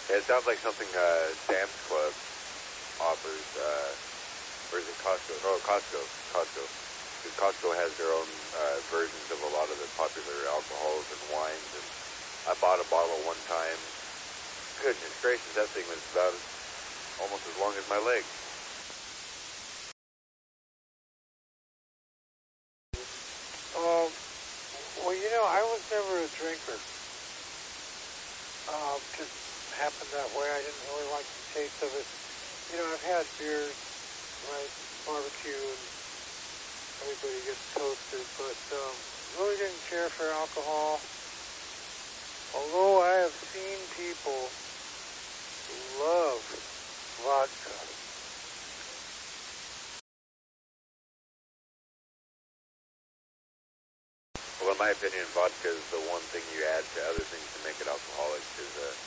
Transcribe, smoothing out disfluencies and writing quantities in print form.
Yeah, it sounds like something Sam's Club offers, or is it Costco? No, Costco. Costco. Because Costco has their own versions of a lot of the popular alcohols and wines, and I bought a bottle one time. Goodness gracious, that thing was about almost as long as my leg. Um, well, I was never a drinker. Just happened that way. I didn't really like the taste of it. I've had beers, right, barbecue, and everybody gets toasted, but really didn't care for alcohol. Although I have seen people love vodka. Well, in my opinion, vodka is the one thing you add to other things to make it alcoholic. Is